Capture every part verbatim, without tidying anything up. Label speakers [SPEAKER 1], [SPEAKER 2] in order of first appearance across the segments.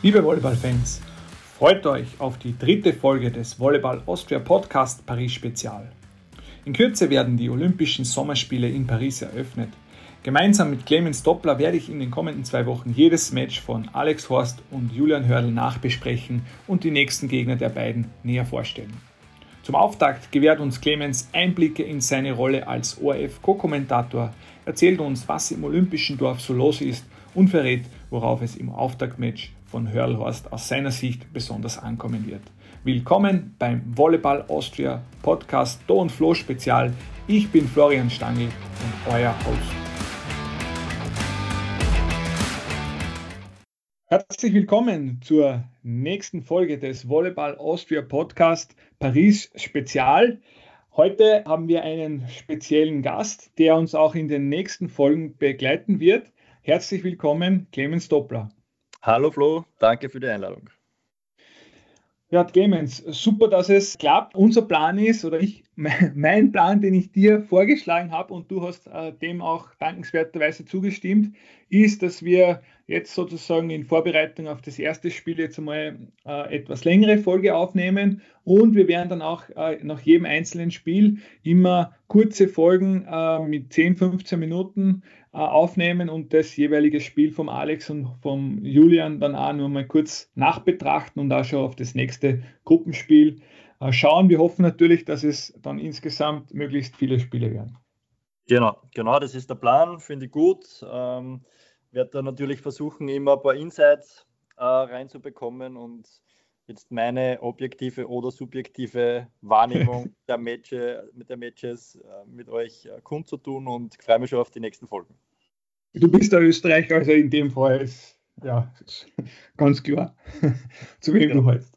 [SPEAKER 1] Liebe Volleyball-Fans, freut euch auf die dritte Folge des Volleyball Austria Podcast Paris Spezial. In Kürze werden die Olympischen Sommerspiele in Paris eröffnet. Gemeinsam mit Clemens Doppler werde ich in den kommenden zwei Wochen jedes Match von Alex Horst und Julian Hördl nachbesprechen und die nächsten Gegner der beiden näher vorstellen. Zum Auftakt gewährt uns Clemens Einblicke in seine Rolle als O R F-Co-Kommentator, erzählt uns, was im Olympischen Dorf so los ist und verrät, worauf es im Auftaktmatch von Hördl Horst aus seiner Sicht besonders ankommen wird. Willkommen beim Volleyball Austria Podcast Do und Flo Spezial. Ich bin Florian Stangl und euer Host. Herzlich willkommen zur nächsten Folge des Volleyball Austria Podcast Paris Spezial. Heute haben wir einen speziellen Gast, der uns auch in den nächsten Folgen begleiten wird. Herzlich willkommen, Clemens Doppler.
[SPEAKER 2] Hallo Flo, danke für die Einladung.
[SPEAKER 1] Ja, Clemens, super, dass es klappt. Unser Plan ist, oder ich, mein Plan, den ich dir vorgeschlagen habe und du hast äh, dem auch dankenswerterweise zugestimmt, ist, dass wir jetzt sozusagen in Vorbereitung auf das erste Spiel jetzt einmal äh, etwas längere Folge aufnehmen und wir werden dann auch äh, nach jedem einzelnen Spiel immer kurze Folgen äh, mit zehn, fünfzehn Minuten äh, aufnehmen und das jeweilige Spiel vom Alex und vom Julian dann auch nur mal kurz nachbetrachten und auch schon auf das nächste Gruppenspiel äh, schauen. Wir hoffen natürlich, dass es dann insgesamt möglichst viele Spiele werden.
[SPEAKER 2] Genau, genau, das ist der Plan, finde ich gut. Ähm, werde da natürlich versuchen, immer ein paar Insights äh, reinzubekommen und jetzt meine objektive oder subjektive Wahrnehmung der Matches, mit der Matches äh, mit euch äh, kundzutun und freue mich schon auf die nächsten Folgen.
[SPEAKER 1] Du bist der Österreicher, also in dem Fall ist ja ist ganz klar, zu wem genau. Du heißt.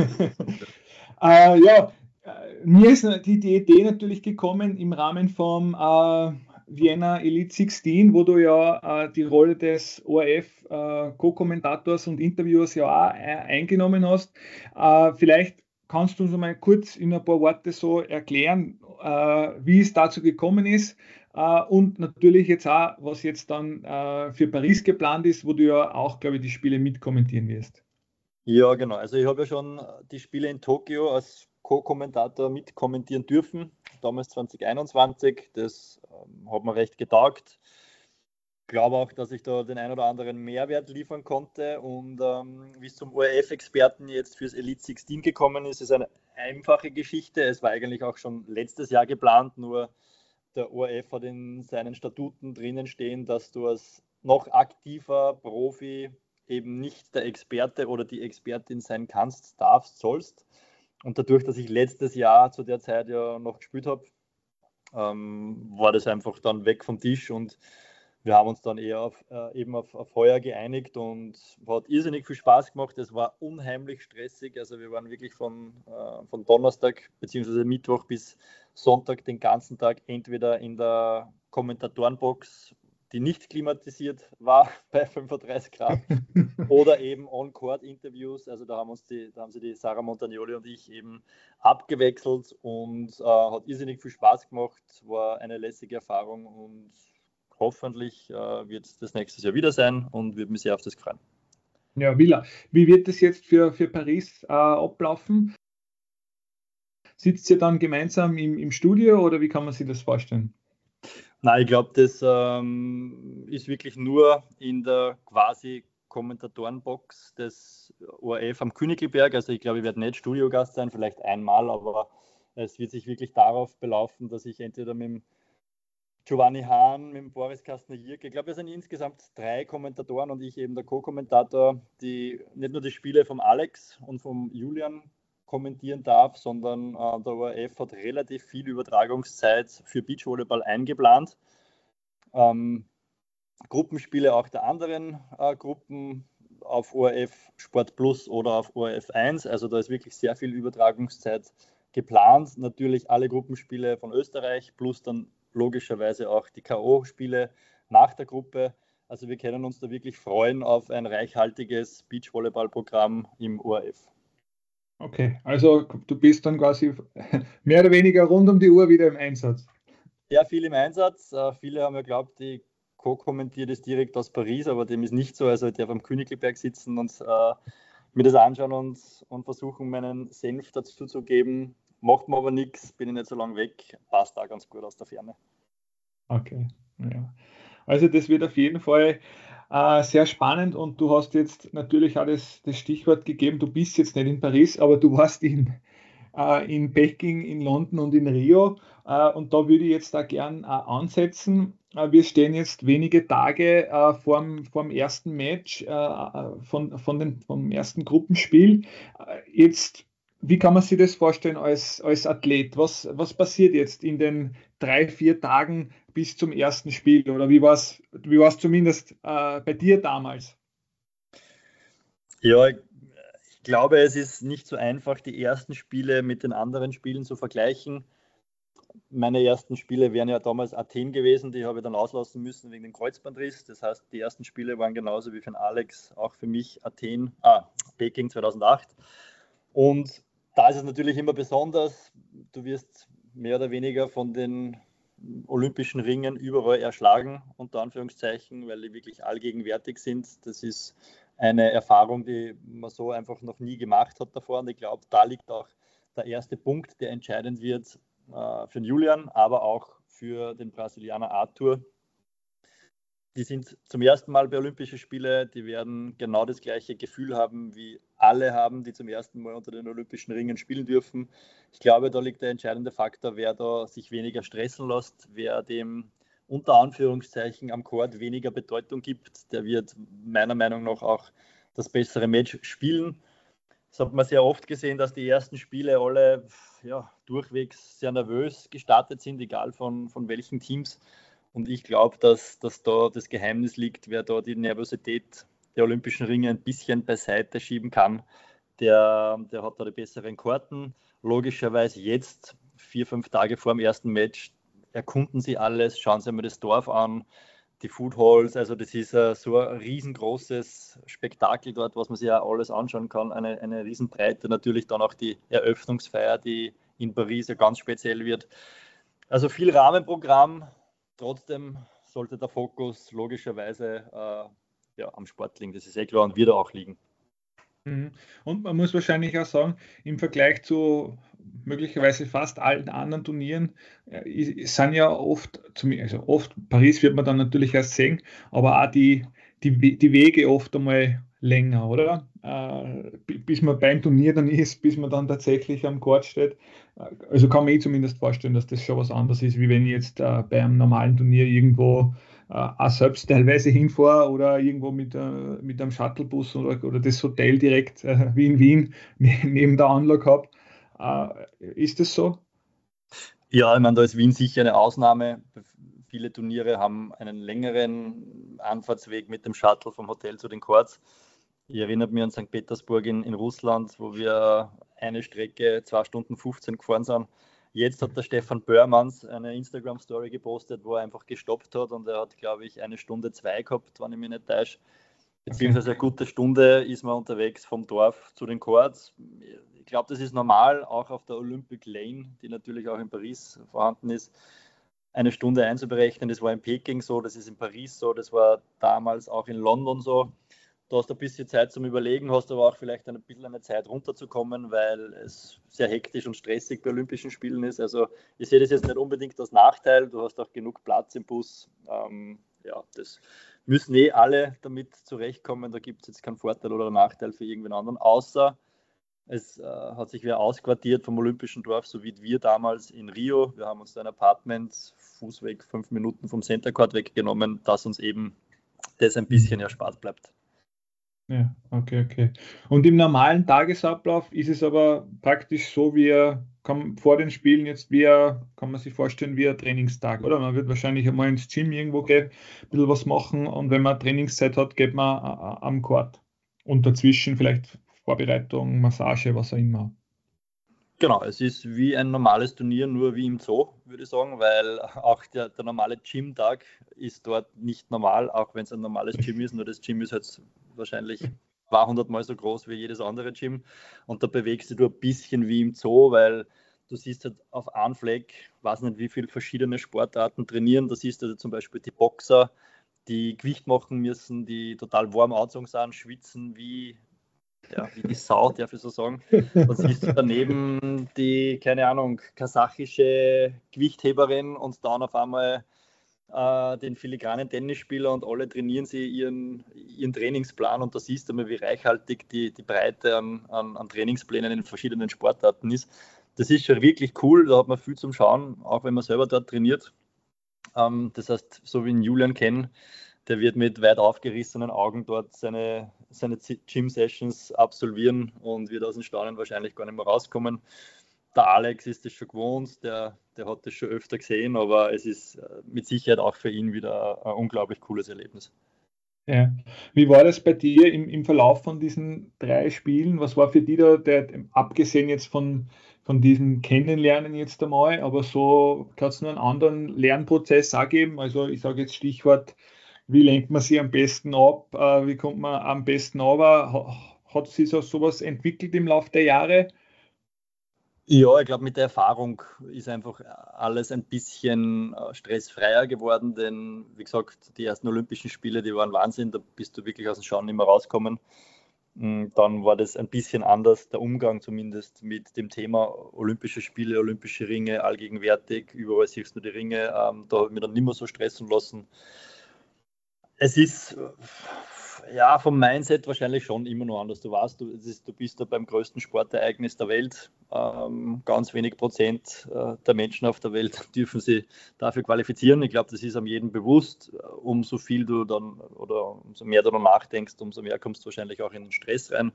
[SPEAKER 1] äh, ja, mir ist die, die Idee natürlich gekommen im Rahmen vom äh, Vienna Elite sechzehn, wo du ja äh, die Rolle des O R F-Co-Kommentators äh, und Interviewers ja auch äh, eingenommen hast. Äh, vielleicht kannst du uns mal kurz in ein paar Worte so erklären, äh, wie es dazu gekommen ist äh, und natürlich jetzt auch, was jetzt dann äh, für Paris geplant ist, wo du ja auch, glaube ich, die Spiele mitkommentieren wirst.
[SPEAKER 2] Ja, genau. Also ich habe ja schon die Spiele in Tokio als Co-Kommentator mitkommentieren dürfen, damals zwanzig einundzwanzig. Das ähm, hat mir recht getaugt. Ich glaube auch, dass ich da den ein oder anderen Mehrwert liefern konnte. Und ähm, wie es zum O R F-Experten jetzt fürs Elite sechzehn gekommen ist, ist eine einfache Geschichte. Es war eigentlich auch schon letztes Jahr geplant, nur der O R F hat in seinen Statuten drinnen stehen, dass du als noch aktiver Profi eben nicht der Experte oder die Expertin sein kannst, darfst, sollst. Und dadurch, dass ich letztes Jahr zu der Zeit ja noch gespielt habe, ähm, war das einfach dann weg vom Tisch und wir haben uns dann eher auf, äh, eben auf, auf heuer geeinigt und hat irrsinnig viel Spaß gemacht. Es war unheimlich stressig, also wir waren wirklich von, äh, von Donnerstag bzw. Mittwoch bis Sonntag den ganzen Tag entweder in der Kommentatorenbox, die nicht klimatisiert war bei fünfunddreißig Grad, oder eben On-Court-Interviews. Also da haben uns die, da haben sie die Sarah Montagnoli und ich eben abgewechselt und äh, hat irrsinnig viel Spaß gemacht, war eine lässige Erfahrung und hoffentlich äh, wird es das nächstes Jahr wieder sein und würde mich sehr auf das freuen.
[SPEAKER 1] Ja, Villa, wie wird das jetzt für, für Paris äh, ablaufen? Sitzt ihr dann gemeinsam im, im Studio oder wie kann man sich das vorstellen?
[SPEAKER 2] Nein, ich glaube, das ähm, ist wirklich nur in der quasi Kommentatorenbox des O R F am Königlberg. Also ich glaube, ich werde nicht Studiogast sein, vielleicht einmal, aber es wird sich wirklich darauf belaufen, dass ich entweder mit dem Giovanni Hahn, mit dem Boris Kastner-Jirk, ich glaube, wir sind insgesamt drei Kommentatoren und ich eben der Co-Kommentator, die nicht nur die Spiele vom Alex und vom Julian kommentieren darf, sondern äh, der O R F hat relativ viel Übertragungszeit für Beachvolleyball eingeplant. Ähm, Gruppenspiele auch der anderen äh, Gruppen auf O R F Sport Plus oder auf O R F eins, also da ist wirklich sehr viel Übertragungszeit geplant. Natürlich alle Gruppenspiele von Österreich plus dann logischerweise auch die K O-Spiele nach der Gruppe. Also wir können uns da wirklich freuen auf ein reichhaltiges Beachvolleyball-Programm im O R F.
[SPEAKER 1] Okay, also du bist dann quasi mehr oder weniger rund um die Uhr wieder im Einsatz.
[SPEAKER 2] Ja, viel im Einsatz. Viele haben ja geglaubt, die co-kommentiert ist direkt aus Paris, aber dem ist nicht so. Also ich darf am Königlberg sitzen und äh, mir das anschauen und, und versuchen, meinen Senf dazu zu geben. Macht mir aber nichts, bin ich nicht so lange weg, passt da ganz gut aus der Ferne.
[SPEAKER 1] Okay, ja. Also das wird auf jeden Fall äh, sehr spannend und du hast jetzt natürlich auch das, das Stichwort gegeben, du bist jetzt nicht in Paris, aber du warst in, äh, in Peking, in London und in Rio äh, und da würde ich jetzt da gern äh, ansetzen. Äh, wir stehen jetzt wenige Tage äh, vorm, vorm ersten Match äh, von, von den, vom ersten Gruppenspiel. Äh, jetzt, wie kann man sich das vorstellen als, als Athlet? Was, was passiert jetzt in den drei, vier Tagen bis zum ersten Spiel? Oder wie war es wie war's zumindest äh, bei dir damals?
[SPEAKER 2] Ja, ich glaube, es ist nicht so einfach, die ersten Spiele mit den anderen Spielen zu vergleichen. Meine ersten Spiele wären ja damals Athen gewesen, die habe ich dann auslassen müssen wegen dem Kreuzbandriss. Das heißt, die ersten Spiele waren genauso wie für den Alex, auch für mich Athen, ah, Peking zweitausendacht. Und da ist es natürlich immer besonders, du wirst mehr oder weniger von den olympischen Ringen überall erschlagen, unter Anführungszeichen, weil die wirklich allgegenwärtig sind. Das ist eine Erfahrung, die man so einfach noch nie gemacht hat davor. Und ich glaube, da liegt auch der erste Punkt, der entscheidend wird äh, für den Julian, aber auch für den Brasilianer Arthur. Die sind zum ersten Mal bei Olympischen Spielen, die werden genau das gleiche Gefühl haben, wie alle haben, die zum ersten Mal unter den Olympischen Ringen spielen dürfen. Ich glaube, da liegt der entscheidende Faktor, wer da sich weniger stressen lässt, wer dem unter Anführungszeichen am Court weniger Bedeutung gibt, der wird meiner Meinung nach auch das bessere Match spielen. Das hat man sehr oft gesehen, dass die ersten Spiele alle ja, durchwegs sehr nervös gestartet sind, egal von, von welchen Teams. Und ich glaube, dass, dass da das Geheimnis liegt, wer da die Nervosität der Olympischen Ringe ein bisschen beiseite schieben kann, der, der hat da die besseren Karten. Logischerweise jetzt, vier, fünf Tage vor dem ersten Match, erkunden sie alles, schauen sie einmal das Dorf an, die Food Halls, also das ist uh, so ein riesengroßes Spektakel dort, was man sich ja alles anschauen kann, eine, eine Riesenbreite, natürlich dann auch die Eröffnungsfeier, die in Paris ja ganz speziell wird. Also viel Rahmenprogramm, trotzdem sollte der Fokus logischerweise äh, ja, am Sport liegen, das ist eh klar und wird auch liegen.
[SPEAKER 1] Und man muss wahrscheinlich auch sagen, im Vergleich zu möglicherweise fast allen anderen Turnieren äh, sind ja oft, also oft, Paris wird man dann natürlich erst sehen, aber auch die, die, die Wege oft einmal länger, oder? Äh, bis man beim Turnier dann ist, bis man dann tatsächlich am Court steht. Also kann man eh zumindest vorstellen, dass das schon was anderes ist, wie wenn ich jetzt äh, bei einem normalen Turnier irgendwo äh, auch selbst teilweise hinfahre oder irgendwo mit, äh, mit einem Shuttlebus oder, oder das Hotel direkt äh, wie in Wien neben der Anlage habe. Äh, ist das so?
[SPEAKER 2] Ja, ich meine, da ist Wien sicher eine Ausnahme. Viele Turniere haben einen längeren Anfahrtsweg mit dem Shuttle vom Hotel zu den Courts. Ich erinnere mich an Sankt Petersburg in, in Russland, wo wir eine Strecke zwei Stunden fünfzehn gefahren sind. Jetzt hat der Stefan Börmanns eine Instagram-Story gepostet, wo er einfach gestoppt hat und er hat, glaube ich, eine Stunde zwei gehabt, wenn ich mich nicht täusche. Beziehungsweise eine gute Stunde ist man unterwegs vom Dorf zu den Courts. Ich glaube, das ist normal, auch auf der Olympic Lane, die natürlich auch in Paris vorhanden ist, eine Stunde einzuberechnen. Das war in Peking so, das ist in Paris so, das war damals auch in London so. Du hast ein bisschen Zeit zum Überlegen, hast aber auch vielleicht ein bisschen eine Zeit runterzukommen, weil es sehr hektisch und stressig bei Olympischen Spielen ist. Also ich sehe das jetzt nicht unbedingt als Nachteil, du hast auch genug Platz im Bus. Ähm, ja, das müssen eh alle damit zurechtkommen, da gibt es jetzt keinen Vorteil oder Nachteil für irgendwen anderen, außer es äh, hat sich wer ausquartiert vom Olympischen Dorf, so wie wir damals in Rio. Wir haben uns da ein Apartment, Fußweg, fünf Minuten vom Center Court weggenommen, dass uns eben das ein bisschen erspart bleibt.
[SPEAKER 1] Ja, okay, okay. Und im normalen Tagesablauf ist es aber praktisch so, wie er kann, vor den Spielen jetzt, wie er, kann man sich vorstellen, wie ein Trainingstag, oder? Man wird wahrscheinlich einmal ins Gym irgendwo gehen, ein bisschen was machen und wenn man Trainingszeit hat, geht man a- a- am Court. Und dazwischen vielleicht Vorbereitung, Massage, was auch immer.
[SPEAKER 2] Genau, es ist wie ein normales Turnier, nur wie im Zoo, würde ich sagen, weil auch der, der normale Gym-Tag ist dort nicht normal, auch wenn es ein normales Gym ist, nur das Gym ist halt wahrscheinlich zweihundert Mal so groß wie jedes andere Gym und da bewegst du dich ein bisschen wie im Zoo, weil du siehst halt auf einem Fleck, weiß nicht wie viele verschiedene Sportarten trainieren, da siehst du zum Beispiel die Boxer, die Gewicht machen müssen, die total warm angezogen sind, schwitzen wie, ja, wie die Sau, darf ich so sagen. Und siehst du daneben die, keine Ahnung, kasachische Gewichtheberin und dann auf einmal äh, den filigranen Tennisspieler und alle trainieren sie ihren, ihren Trainingsplan und da siehst du mal, wie reichhaltig die, die Breite an, an, an Trainingsplänen in verschiedenen Sportarten ist. Das ist schon wirklich cool, da hat man viel zum Schauen, auch wenn man selber dort trainiert. Ähm, das heißt, so wie ich Julian kenne, der wird mit weit aufgerissenen Augen dort seine, seine Gym-Sessions absolvieren und wird aus den Staunen wahrscheinlich gar nicht mehr rauskommen. Der Alex ist das schon gewohnt, der, der hat das schon öfter gesehen, aber es ist mit Sicherheit auch für ihn wieder ein unglaublich cooles Erlebnis.
[SPEAKER 1] Ja. Wie war das bei dir im, im Verlauf von diesen drei Spielen? Was war für dich da, der, abgesehen jetzt von, von diesem Kennenlernen jetzt einmal, aber so kann es nur einen anderen Lernprozess auch geben? Also ich sage jetzt Stichwort, wie lenkt man sich am besten ab? Äh, wie kommt man am besten runter? Hat sich so sowas entwickelt im Laufe der Jahre?
[SPEAKER 2] Ja, ich glaube, mit der Erfahrung ist einfach alles ein bisschen stressfreier geworden, denn wie gesagt, die ersten Olympischen Spiele, die waren Wahnsinn, da bist du wirklich aus dem Schauen nicht mehr rausgekommen. Dann war das ein bisschen anders, der Umgang zumindest mit dem Thema Olympische Spiele, Olympische Ringe, allgegenwärtig, überall siehst du die Ringe, da habe ich mich dann nicht mehr so stressen lassen. Es ist ja vom Mindset wahrscheinlich schon immer noch anders. Du weißt, du, ist, du bist da beim größten Sportereignis der Welt. Ähm, ganz wenig Prozent äh, der Menschen auf der Welt dürfen sich dafür qualifizieren. Ich glaube, das ist am jedem bewusst. Umso viel du dann oder umso mehr du dann nachdenkst, umso mehr kommst du wahrscheinlich auch in den Stress rein.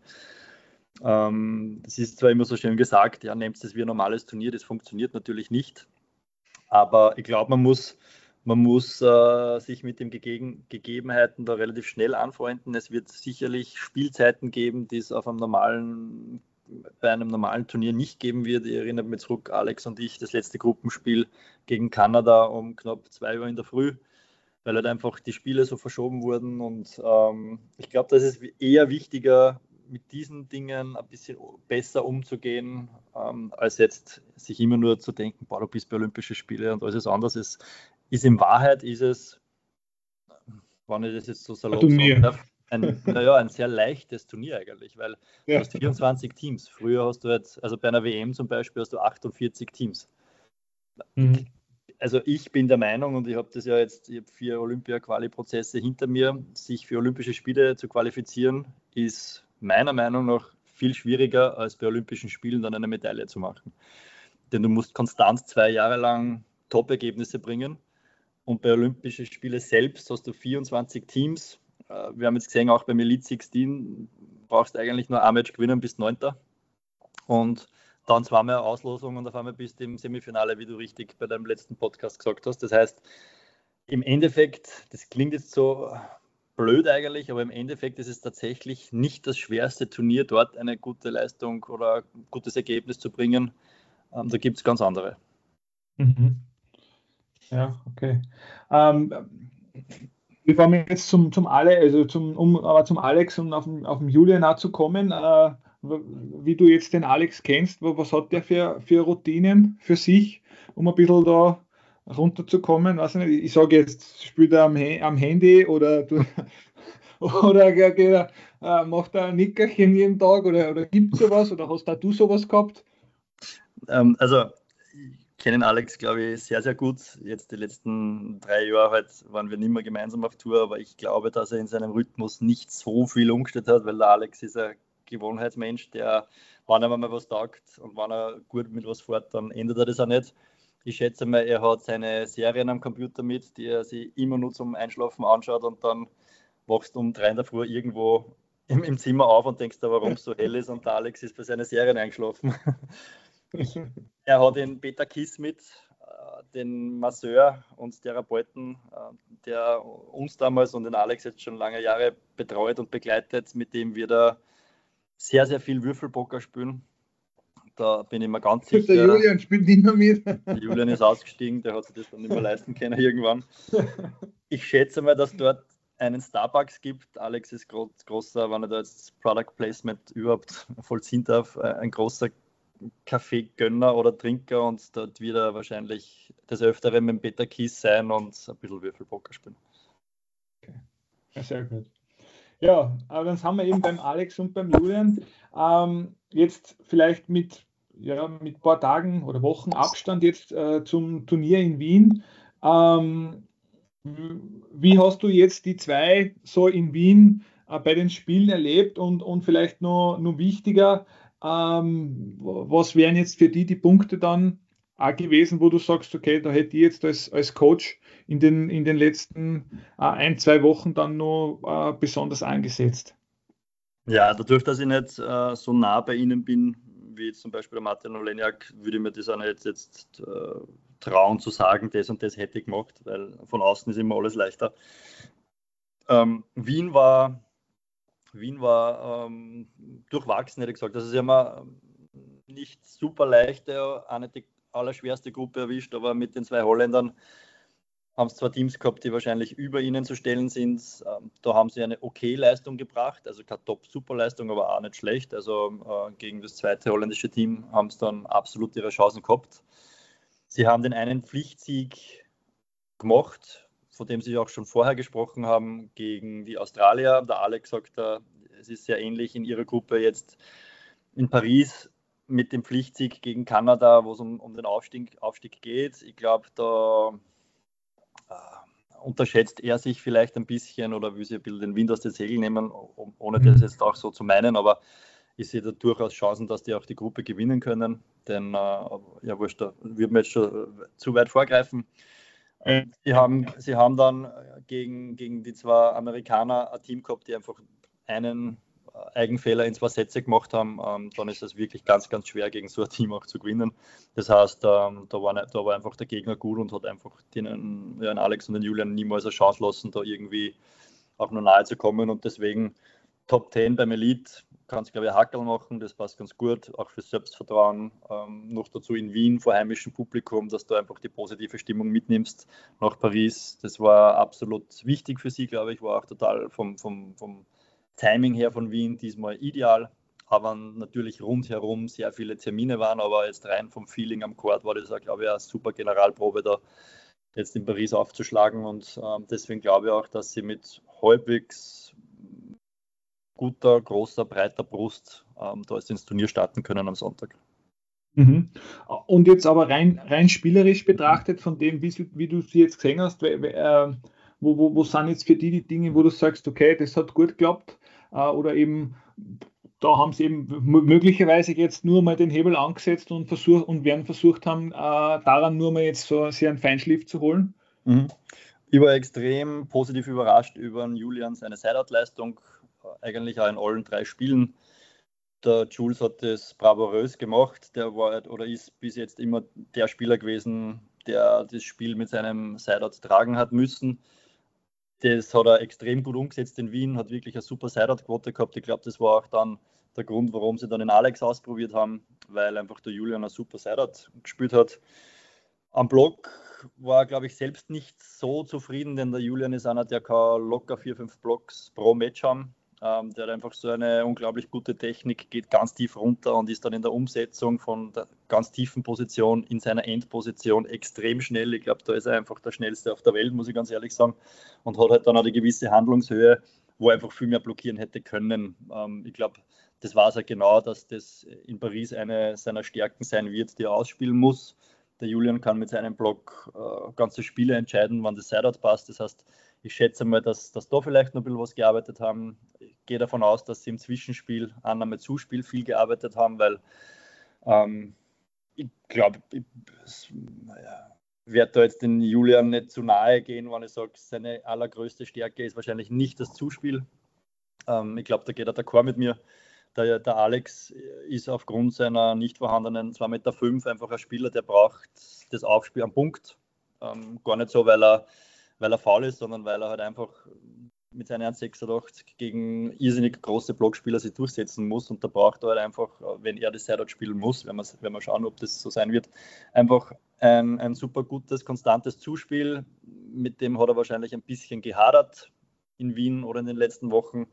[SPEAKER 2] Ähm, das ist zwar immer so schön gesagt, ja, nehmt es wie ein normales Turnier, das funktioniert natürlich nicht. Aber ich glaube, man muss Man muss äh, sich mit den Gegeben Gegebenheiten da relativ schnell anfreunden. Es wird sicherlich Spielzeiten geben, die es auf einem normalen, bei einem normalen Turnier nicht geben wird. Ich erinnere mich zurück, Alex und ich, das letzte Gruppenspiel gegen Kanada um knapp zwei Uhr in der Früh, weil halt einfach die Spiele so verschoben wurden. Und ähm, ich glaube, das ist eher wichtiger, mit diesen Dingen ein bisschen besser umzugehen, ähm, als jetzt sich immer nur zu denken, boah, du bist bei Olympischen Spiele und alles anders ist. Ist in Wahrheit, ist es, wenn ich das jetzt so salopp sagen darf, ein, naja, ein sehr leichtes Turnier eigentlich, weil ja. Du hast vierundzwanzig Teams. Früher hast du jetzt, also bei einer W M zum Beispiel, hast du achtundvierzig Teams. Mhm. Also ich bin der Meinung, und ich habe das ja jetzt, ich habe vier Olympia-Quali-Prozesse hinter mir, sich für Olympische Spiele zu qualifizieren, ist meiner Meinung nach viel schwieriger, als bei Olympischen Spielen dann eine Medaille zu machen. Denn du musst konstant zwei Jahre lang Top-Ergebnisse bringen. Und bei Olympischen Spielen selbst hast du vierundzwanzig Teams. Wir haben jetzt gesehen, auch beim Elite sechzehn brauchst du eigentlich nur ein Match gewinnen bis Neunter. Und dann zweimal Auslosung und auf einmal bist du im Semifinale, wie du richtig bei deinem letzten Podcast gesagt hast. Das heißt, im Endeffekt, das klingt jetzt so blöd eigentlich, aber im Endeffekt ist es tatsächlich nicht das schwerste Turnier, dort eine gute Leistung oder ein gutes Ergebnis zu bringen. Da gibt es ganz andere.
[SPEAKER 1] Mhm. Ja, okay. Ähm, bevor wir jetzt zum, zum Ale, also zum, um aber zum Alex und auf den, auf den Julian auch zu kommen, äh, wie du jetzt den Alex kennst, was hat der für, für Routinen für sich, um ein bisschen da runterzukommen? Weiß nicht, ich sage jetzt, spielt er am, am Handy oder, du, oder äh, macht er ein Nickerchen jeden Tag oder, oder gibt es sowas oder hast da du sowas gehabt?
[SPEAKER 2] Ähm, also ich kenne Alex, glaube ich, sehr, sehr gut. Jetzt die letzten drei Jahre halt waren wir nicht mehr gemeinsam auf Tour, aber ich glaube, dass er in seinem Rhythmus nicht so viel umgestellt hat, weil der Alex ist ein Gewohnheitsmensch, der, wenn er mal was taugt und wenn er gut mit was fährt, dann ändert er das auch nicht. Ich schätze mal, er hat seine Serien am Computer mit, die er sich immer nur zum Einschlafen anschaut und dann wachst du um drei in der Früh irgendwo im, im Zimmer auf und denkst da, warum es so hell ist und der Alex ist bei seinen Serien eingeschlafen. Er hat den Peter Kiss mit, den Masseur und Therapeuten, der uns damals und den Alex jetzt schon lange Jahre betreut und begleitet, mit dem wir da sehr, sehr viel Würfelpoker spielen. Da bin ich mir ganz sicher.
[SPEAKER 1] Der Julian spielt nicht mehr mit.
[SPEAKER 2] Der Julian ist ausgestiegen, der hat sich das dann nicht mehr leisten können irgendwann. Ich schätze mal, dass dort einen Starbucks gibt. Alex ist groß, großer, wenn er da jetzt Product Placement überhaupt vollziehen darf, ein großer Kaffeegönner oder Trinker und dort wird er wahrscheinlich des Öfteren mit dem Peter Kies sein und ein bisschen Würfelpoker spielen.
[SPEAKER 1] Ja, sehr gut. Ja, aber dann sind wir eben beim Alex und beim Julian. Ähm, jetzt vielleicht mit, ja, mit ein paar Tagen oder Wochen Abstand jetzt äh, zum Turnier in Wien. Ähm, Wie hast du jetzt die zwei so in Wien äh, bei den Spielen erlebt und, und vielleicht noch, noch wichtiger, ähm, was wären jetzt für die die Punkte dann auch gewesen, wo du sagst, okay, da hätte ich jetzt als, als Coach in den, in den letzten äh, ein, zwei Wochen dann noch äh, besonders eingesetzt?
[SPEAKER 2] Ja, dadurch, dass ich nicht äh, so nah bei ihnen bin, wie jetzt zum Beispiel der Martin Oleniak, würde ich mir das auch nicht jetzt äh, trauen zu sagen, das und das hätte ich gemacht, weil von außen ist immer alles leichter. Ähm, Wien war, Wien war ähm, durchwachsen, hätte ich gesagt. Also sie haben eine nicht super leichte, auch nicht die allerschwerste Gruppe erwischt, aber mit den zwei Holländern haben es zwar Teams gehabt, die wahrscheinlich über ihnen zu stellen sind. Ähm, da haben sie eine okay Leistung gebracht, also keine Top-Super-Leistung, aber auch nicht schlecht. Also äh, gegen das zweite holländische Team haben sie dann absolut ihre Chancen gehabt. Sie haben den einen Pflichtsieg gemacht, von dem Sie auch schon vorher gesprochen haben, gegen die Australier. Der Alex sagt, da, es ist sehr ähnlich in ihrer Gruppe jetzt in Paris mit dem Pflichtsieg gegen Kanada, wo es um, um den Aufstieg, Aufstieg geht. Ich glaube, da äh, unterschätzt er sich vielleicht ein bisschen oder will sich ein bisschen den Wind aus den Segeln nehmen, ohne
[SPEAKER 1] Mhm.
[SPEAKER 2] das jetzt auch so zu meinen, aber ich sehe da durchaus Chancen, dass die auch die Gruppe gewinnen können, denn äh, ja, wurscht, da würden wir jetzt schon zu weit vorgreifen.
[SPEAKER 1] Äh,
[SPEAKER 2] Ähm, sie, haben, sie haben dann gegen, gegen die zwei Amerikaner ein Team gehabt, die einfach einen Eigenfehler in zwei Sätze gemacht haben. Ähm, dann ist es wirklich ganz, ganz schwer, gegen so ein Team auch zu gewinnen. Das heißt, ähm, da, war, da war einfach der Gegner gut und hat einfach den, ja, den Alex und den Julian niemals eine Chance lassen, da irgendwie auch nur nahe zu kommen. Und deswegen Top zehn beim Elite kannst du, glaube ich, Hackerl machen, das passt ganz gut, auch fürs Selbstvertrauen. Ähm, noch dazu in Wien vor heimischem Publikum, dass du einfach die positive Stimmung mitnimmst nach Paris. Das war absolut wichtig für sie, glaube ich, war auch total vom, vom, vom Timing her von Wien diesmal ideal. Aber natürlich rundherum sehr viele Termine waren, aber jetzt rein vom Feeling am Court war das, glaube ich, eine super Generalprobe da jetzt in Paris aufzuschlagen und ähm, deswegen glaube ich auch, dass sie mit halbwegs guter, großer, breiter Brust ähm, da ins Turnier starten können am Sonntag.
[SPEAKER 1] Mhm. Und jetzt aber rein, rein spielerisch betrachtet, von dem, wie, wie du sie jetzt gesehen hast, äh, wo, wo, wo sind jetzt für die die Dinge, wo du sagst, okay, das hat gut geklappt, äh, oder eben, da haben sie eben möglicherweise jetzt nur mal den Hebel angesetzt und versucht und werden versucht haben, äh, daran nur mal jetzt so sehr einen Feinschliff zu holen?
[SPEAKER 2] Mhm. Ich war extrem positiv überrascht über Julian seine Sideout-Leistung, eigentlich auch in allen drei Spielen. Der Jules hat das bravourös gemacht. Der war oder ist bis jetzt immer der Spieler gewesen, der das Spiel mit seinem Sideout tragen hat müssen. Das hat er extrem gut umgesetzt in Wien, hat wirklich eine super Sideout-Quote gehabt. Ich glaube, das war auch dann der Grund, warum sie dann den Alex ausprobiert haben, weil einfach der Julian eine super Sideout gespielt hat. Am Block war, glaube ich, selbst nicht so zufrieden, denn der Julian ist einer, der kann locker vier, fünf Blocks pro Match haben. Ähm, der hat einfach so eine unglaublich gute Technik, geht ganz tief runter und ist dann in der Umsetzung von der ganz tiefen Position in seiner Endposition extrem schnell. Ich glaube, da ist er einfach der schnellste auf der Welt, muss ich ganz ehrlich sagen. Und hat halt dann auch eine gewisse Handlungshöhe, wo er einfach viel mehr blockieren hätte können. Ähm, ich glaube, das war es ja genau, dass das in Paris eine seiner Stärken sein wird, die er ausspielen muss. Der Julian kann mit seinem Block äh, ganze Spiele entscheiden, wann das Sideout passt. Das heißt, ich schätze mal, dass, dass da vielleicht noch ein bisschen was gearbeitet haben. Ich gehe davon aus, dass sie im Zwischenspiel, Annahme-Zuspiel viel gearbeitet haben, weil ähm, ich glaube, ich naja, werde da jetzt den Julian nicht zu nahe gehen, wenn ich sage, seine allergrößte Stärke ist wahrscheinlich nicht das Zuspiel. Ähm, ich glaube, da geht er d'accord mit mir. Der, der Alex ist aufgrund seiner nicht vorhandenen zwei Meter fünf einfach ein Spieler, der braucht das Aufspiel am Punkt. Ähm, gar nicht so, weil er, weil er faul ist, sondern weil er halt einfach mit seinen eins Komma sechsundachtzig gegen irrsinnig große Blockspieler sich durchsetzen muss. Und da braucht er halt einfach, wenn er das Sideout spielen muss, wenn wir, wenn wir schauen, ob das so sein wird, einfach ein, ein super gutes, konstantes Zuspiel. Mit dem hat er wahrscheinlich ein bisschen gehadert in Wien oder in den letzten Wochen.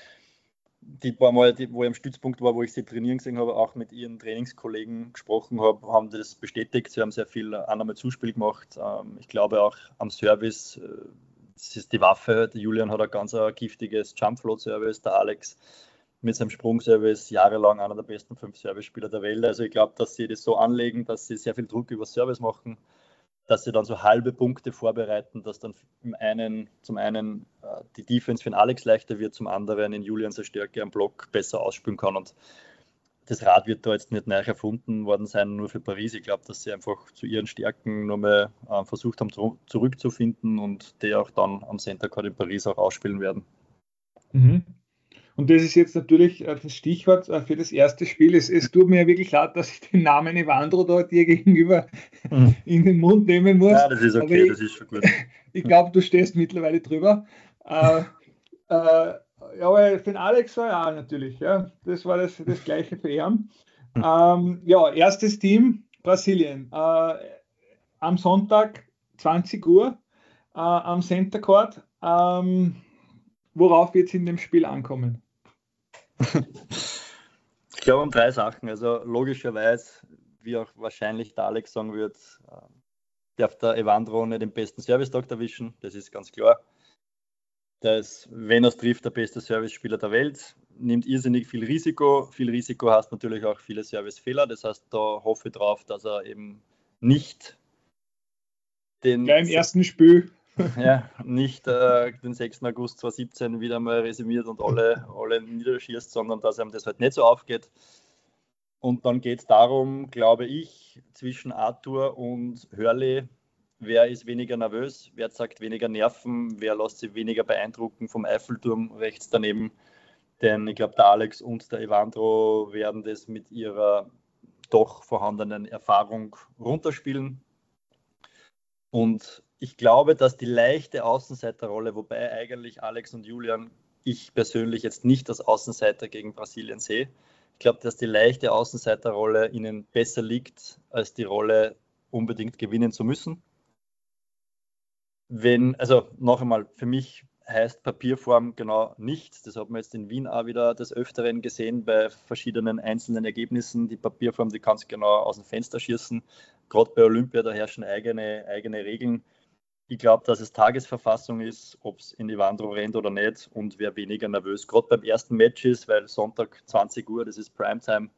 [SPEAKER 2] Die paar Mal, die, wo ich am Stützpunkt war, wo ich sie trainieren gesehen habe, auch mit ihren Trainingskollegen gesprochen habe, haben das bestätigt. Sie haben sehr viel Annahme-Zuspiel gemacht. Ähm, ich glaube auch am Service, äh, das ist die Waffe. Der Julian hat ein ganz ein giftiges Jump-Float-Service, der Alex mit seinem Sprungservice jahrelang einer der besten fünf Service-Spieler der Welt. Also ich glaube, dass sie das so anlegen, dass sie sehr viel Druck über Service machen, dass sie dann so halbe Punkte vorbereiten, dass dann im einen, zum einen äh, die Defense für den Alex leichter wird, zum anderen in Julian seine Stärke am Block besser ausspielen kann. Und das Rad wird da jetzt nicht neu erfunden worden sein, nur für Paris. Ich glaube, dass sie einfach zu ihren Stärken nochmal äh, versucht haben, zu, zurückzufinden und die auch dann am Center Court in Paris auch ausspielen werden.
[SPEAKER 1] Mhm. Und das ist jetzt natürlich das Stichwort für das erste Spiel. Es, es tut mir wirklich leid, dass ich den Namen Evandro da dir gegenüber mhm. in den Mund nehmen muss.
[SPEAKER 2] Ja, das ist okay, ich, das ist schon gut.
[SPEAKER 1] Ich glaube, du stehst mittlerweile drüber. äh, äh, ja, aber für den Alex war ja natürlich. Ja. Das war das, das Gleiche für ihn. Mhm. Ähm, ja, erstes Team, Brasilien. Äh, am Sonntag, zwanzig Uhr, äh, am Center Court. Ähm, worauf wird es in dem Spiel ankommen?
[SPEAKER 2] Ich glaube um drei Sachen. Also logischerweise, wie auch wahrscheinlich der Alex sagen wird, darf der Evandro nicht den besten Service-Tag erwischen. Das ist ganz klar. Der ist, wenn er es trifft, der beste Service-Spieler der Welt. Nimmt irrsinnig viel Risiko. Viel Risiko heißt natürlich auch viele Service-Fehler. Das heißt, da hoffe ich drauf, dass er eben nicht den...
[SPEAKER 1] Gleich im ersten Spiel.
[SPEAKER 2] Ja, nicht äh, den sechsten August zweitausendsiebzehn wieder mal resümiert und alle, alle niederschießt, sondern dass einem das halt nicht so aufgeht. Und dann geht es darum, glaube ich, zwischen Arthur und Hurley, wer ist weniger nervös, wer zeigt weniger Nerven, wer lässt sich weniger beeindrucken vom Eiffelturm rechts daneben. Denn ich glaube, der Alex und der Evandro werden das mit ihrer doch vorhandenen Erfahrung runterspielen. Und ich glaube, dass die leichte Außenseiterrolle, wobei eigentlich Alex und Julian ich persönlich jetzt nicht als Außenseiter gegen Brasilien sehe, ich glaube, dass die leichte Außenseiterrolle ihnen besser liegt, als die Rolle unbedingt gewinnen zu müssen. Wenn, also noch einmal, für mich heißt Papierform genau nichts. Das hat man jetzt in Wien auch wieder des Öfteren gesehen bei verschiedenen einzelnen Ergebnissen. Die Papierform, die kannst du genau aus dem Fenster schießen. Gerade bei Olympia, da herrschen eigene, eigene Regeln. Ich glaube, dass es Tagesverfassung ist, ob es in Evandro rennt oder nicht und wer weniger nervös gerade beim ersten Match ist, weil Sonntag zwanzig Uhr, das ist Primetime.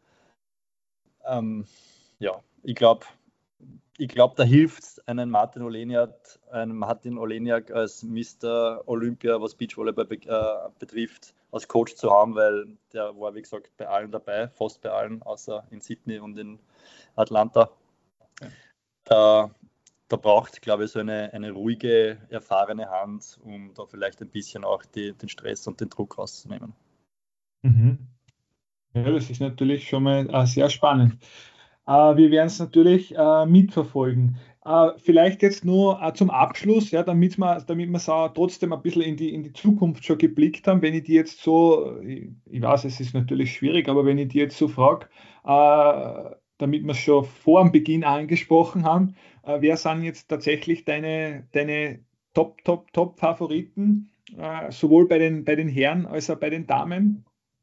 [SPEAKER 2] Ähm, ja, ich glaube, ich glaube, da hilft es einen Martin Oleniak, einen Martin Oleniak als Mister Olympia, was Beachvolleyball be- äh, betrifft, als Coach zu haben, weil der war, wie gesagt, bei allen dabei, fast bei allen, außer in Sydney und in Atlanta. Ja. Da Da braucht, glaube ich, so eine, eine ruhige, erfahrene Hand, um da vielleicht ein bisschen auch die, den Stress und den Druck rauszunehmen.
[SPEAKER 1] Mhm. Ja, das ist natürlich schon mal äh, sehr spannend. Äh, wir werden es natürlich äh, mitverfolgen. Äh, vielleicht jetzt nur äh, zum Abschluss, ja, damit wir, damit wir so trotzdem ein bisschen in die, in die Zukunft schon geblickt haben. Wenn ich die jetzt so, ich, ich weiß, es ist natürlich schwierig, aber wenn ich die jetzt so frage, äh, damit wir es schon vor dem Beginn angesprochen haben, äh, wer sind jetzt tatsächlich deine, deine Top, Top, Top-Favoriten, äh, sowohl bei den, bei den Herren als auch bei den Damen?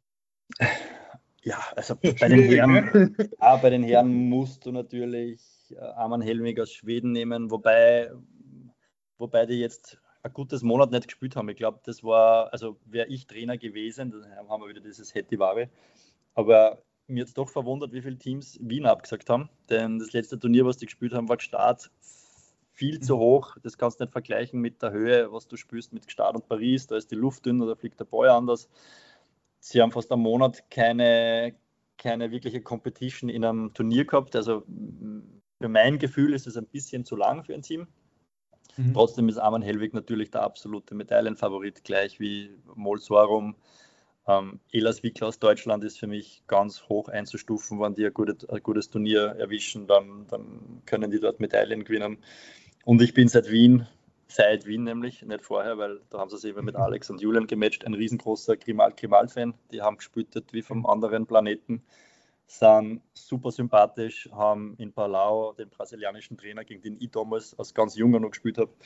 [SPEAKER 2] Ja, also bei den, Herren, ja, bei den Herren musst du natürlich äh, Arman Helmig aus Schweden nehmen, wobei, wobei die jetzt ein gutes Monat nicht gespielt haben. Ich glaube, das war, also wäre ich Trainer gewesen, dann haben wir wieder dieses Hetty-Ware. Aber mir hat es doch verwundert, wie viele Teams Wien abgesagt haben. Denn das letzte Turnier, was die gespielt haben, war Gstaad viel zu hoch. Das kannst du nicht vergleichen mit der Höhe, was du spielst mit Gstaad und Paris. Da ist die Luft dünner, da fliegt der Ball anders. Sie haben fast einen Monat keine, keine wirkliche Competition in einem Turnier gehabt. Also für mein Gefühl ist es ein bisschen zu lang für ein Team. Mhm. Trotzdem ist Arman Helwig natürlich der absolute Medaillenfavorit, gleich wie Mol Sorum. Ähm, Elas Wickler aus Deutschland ist für mich ganz hoch einzustufen. Wenn die ein, gute, ein gutes Turnier erwischen, dann, dann können die dort Medaillen gewinnen. Und ich bin seit Wien, seit Wien nämlich, nicht vorher, weil da haben sie sich eben mit Alex und Julian gematcht, ein riesengroßer Grimal-Grimal-Fan. Die haben gespielt wie vom anderen Planeten, sind super sympathisch, haben in Palau den brasilianischen Trainer, gegen den ich damals als ganz Junger noch gespielt habe.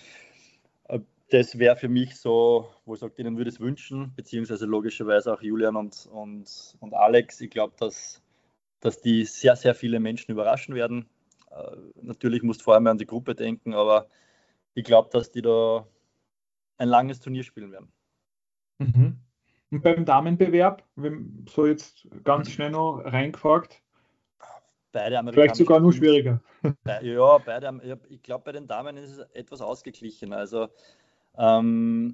[SPEAKER 2] Das wäre für mich so, wo ich sage, denen würde ich es wünschen, beziehungsweise logischerweise auch Julian und, und, und Alex. Ich glaube, dass, dass die sehr, sehr viele Menschen überraschen werden. Äh, natürlich musst du vor allem an die Gruppe denken, aber ich glaube, dass die da ein langes Turnier spielen werden.
[SPEAKER 1] Mhm. Und beim Damenbewerb, wenn, so jetzt ganz schnell noch reingefragt,
[SPEAKER 2] beide amerikanischen
[SPEAKER 1] vielleicht sogar nur schwieriger.
[SPEAKER 2] Be- ja, beide, ich glaube, bei den Damen ist es etwas ausgeglichen. Also, ähm,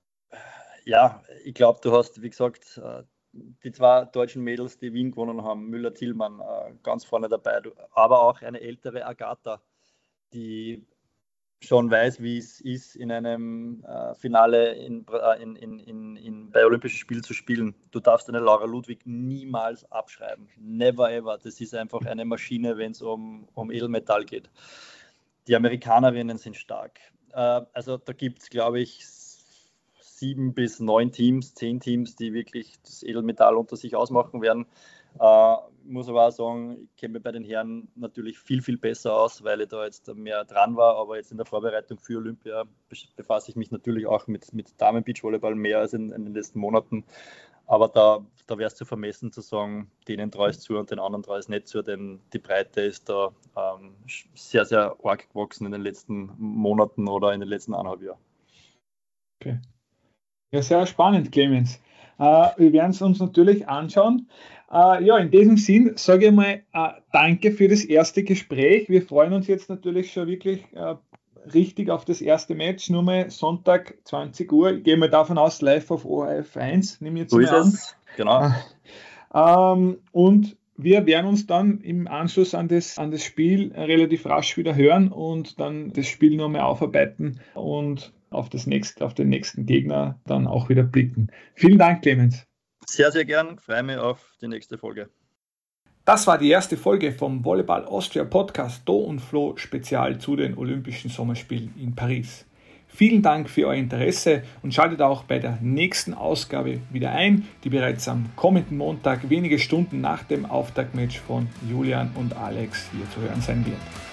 [SPEAKER 2] ja, ich glaube, du hast, wie gesagt, die zwei deutschen Mädels, die Wien gewonnen haben, Müller-Thielmann, ganz vorne dabei, aber auch eine ältere Agatha, die schon weiß, wie es ist, in einem äh, Finale in, in, in, in, in, bei Olympischen Spielen zu spielen. Du darfst eine Laura Ludwig niemals abschreiben. Never ever. Das ist einfach eine Maschine, wenn es um, um Edelmetall geht. Die Amerikanerinnen sind stark. Äh, also da gibt es, glaube ich, sieben bis neun Teams, zehn Teams, die wirklich das Edelmetall unter sich ausmachen werden. Äh, muss aber auch sagen, ich kenne mich bei den Herren natürlich viel, viel besser aus, weil ich da jetzt mehr dran war, aber jetzt in der Vorbereitung für Olympia befasse ich mich natürlich auch mit, mit Damen-Beachvolleyball mehr als in, in den letzten Monaten. Aber da, da wäre es zu vermessen zu sagen, denen traue ich zu und den anderen traue ich nicht zu, denn die Breite ist da ähm, sehr, sehr arg gewachsen in den letzten Monaten oder in den letzten eineinhalb Jahren.
[SPEAKER 1] Okay. Ja, sehr spannend, Clemens. Uh, wir werden es uns natürlich anschauen. Uh, ja, in diesem Sinn sage ich mal uh, danke für das erste Gespräch. Wir freuen uns jetzt natürlich schon wirklich uh, richtig auf das erste Match. Nur mal Sonntag zwanzig Uhr. Ich gehe mal davon aus, live auf O R F eins. Nehme ich jetzt
[SPEAKER 2] so
[SPEAKER 1] mal
[SPEAKER 2] ist
[SPEAKER 1] an.
[SPEAKER 2] es, genau.
[SPEAKER 1] Uh, um, und wir werden uns dann im Anschluss an das, an das Spiel relativ rasch wieder hören und dann das Spiel nochmal aufarbeiten und auf, das nächste, auf den nächsten Gegner dann auch wieder blicken. Vielen Dank, Clemens.
[SPEAKER 2] Sehr, sehr gern. Freue mich auf die nächste Folge.
[SPEAKER 1] Das war die erste Folge vom Volleyball Austria Podcast Do und Flo Spezial zu den Olympischen Sommerspielen in Paris. Vielen Dank für euer Interesse und schaltet auch bei der nächsten Ausgabe wieder ein, die bereits am kommenden Montag wenige Stunden nach dem Auftaktmatch von Julian und Alex hier zu hören sein wird.